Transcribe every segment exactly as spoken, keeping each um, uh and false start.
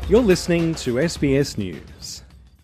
You're listening to S B S News.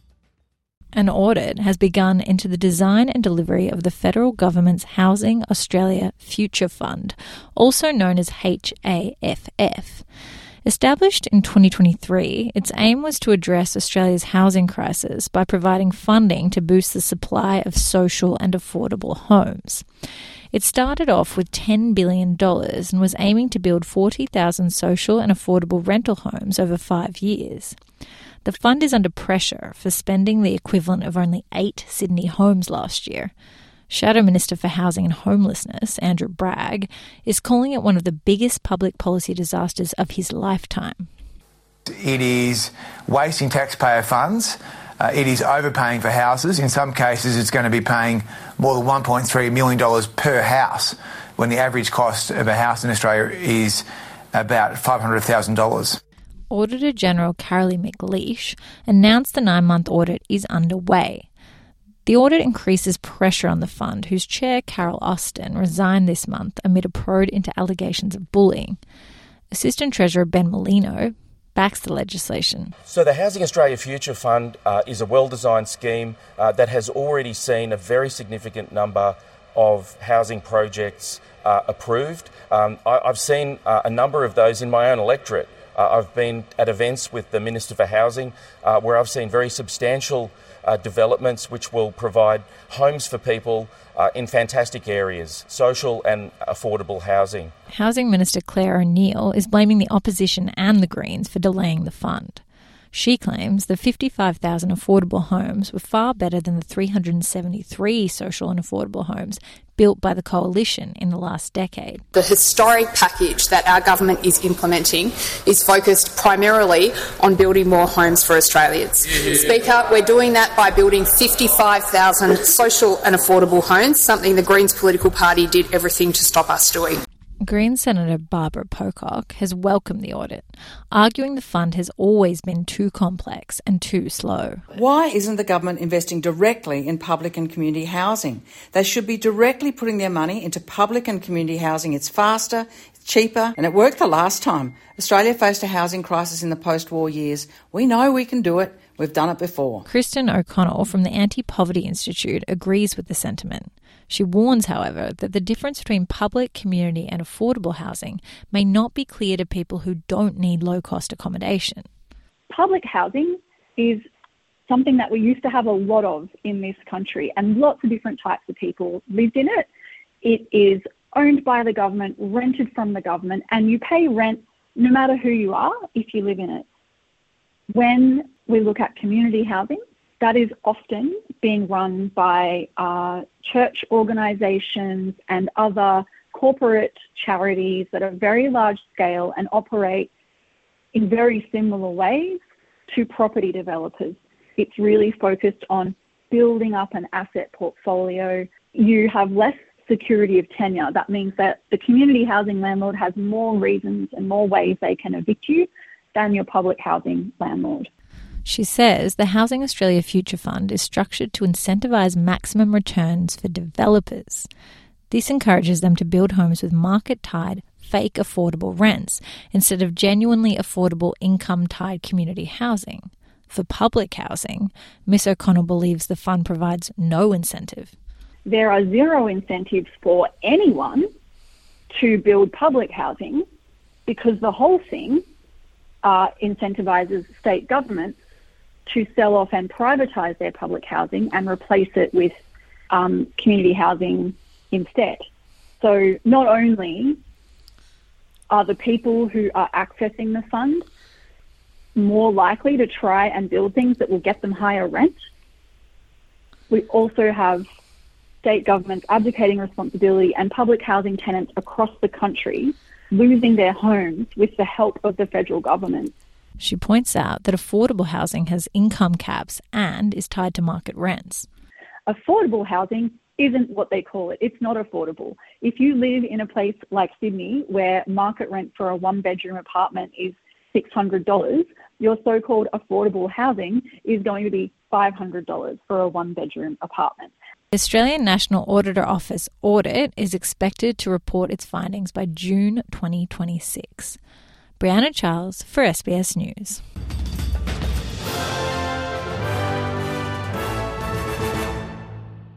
An audit has begun into the design and delivery of the federal government's Housing Australia Future Fund, also known as H A F F. Established in twenty twenty-three, its aim was to address Australia's housing crisis by providing funding to boost the supply of social and affordable homes. It started off with ten billion dollars and was aiming to build forty thousand social and affordable rental homes over five years. The fund is under pressure for spending the equivalent of only eight Sydney homes last year. Shadow Minister for Housing and Homelessness, Andrew Bragg, is calling it one of the biggest public policy disasters of his lifetime. It is wasting taxpayer funds. Uh, it is overpaying for houses. In some cases, it's going to be paying more than one point three million dollars per house, when the average cost of a house in Australia is about five hundred thousand dollars. Auditor General Carolee McLeish announced the nine-month audit is underway. The audit increases pressure on the fund, whose chair, Carol Austin, resigned this month amid a probe into allegations of bullying. Assistant Treasurer Ben Molino backs the legislation. So the Housing Australia Future Fund uh, is a well-designed scheme uh, that has already seen a very significant number of housing projects uh, approved. Um, I, I've seen uh, a number of those in my own electorate. Uh, I've been at events with the Minister for Housing uh, where I've seen very substantial uh, developments which will provide homes for people uh, in fantastic areas, social and affordable housing. Housing Minister Claire O'Neill is blaming the opposition and the Greens for delaying the fund. She claims the fifty-five thousand affordable homes were far better than the three hundred seventy-three social and affordable homes built by the Coalition in the last decade. The historic package that our government is implementing is focused primarily on building more homes for Australians. Yeah. Speaker, we're doing that by building fifty-five thousand social and affordable homes, something the Greens political party did everything to stop us doing. Greens Senator Barbara Pocock has welcomed the audit, arguing the fund has always been too complex and too slow. Why isn't the government investing directly in public and community housing? They should be directly putting their money into public and community housing. It's faster, it's cheaper, and it worked the last time. Australia faced a housing crisis in the post-war years. We know we can do it. We've done it before. Kristen O'Connell from the Anti-Poverty Institute agrees with the sentiment. She warns, however, that the difference between public, community and affordable housing may not be clear to people who don't need low-cost accommodation. Public housing is something that we used to have a lot of in this country, and lots of different types of people lived in it. It is owned by the government, rented from the government, and you pay rent no matter who you are if you live in it. When we look at community housing, that is often being run by uh, church organisations and other corporate charities that are very large scale and operate in very similar ways to property developers. It's really focused on building up an asset portfolio. You have less security of tenure. That means that the community housing landlord has more reasons and more ways they can evict you than your public housing landlord. She says the Housing Australia Future Fund is structured to incentivise maximum returns for developers. This encourages them to build homes with market-tied, fake affordable rents instead of genuinely affordable income-tied community housing. For public housing, Miss O'Connell believes the fund provides no incentive. There are zero incentives for anyone to build public housing because the whole thing uh, incentivises state governments to sell off and privatise their public housing and replace it with um, community housing instead. So not only are the people who are accessing the fund more likely to try and build things that will get them higher rent, we also have state governments abdicating responsibility and public housing tenants across the country losing their homes with the help of the federal government. She points out that affordable housing has income caps and is tied to market rents. Affordable housing isn't what they call it. It's not affordable. If you live in a place like Sydney where market rent for a one-bedroom apartment is six hundred dollars, your so-called affordable housing is going to be five hundred dollars for a one-bedroom apartment. The Australian National Auditor Office audit is expected to report its findings by June twenty twenty-six. Brianna Charles for S B S News.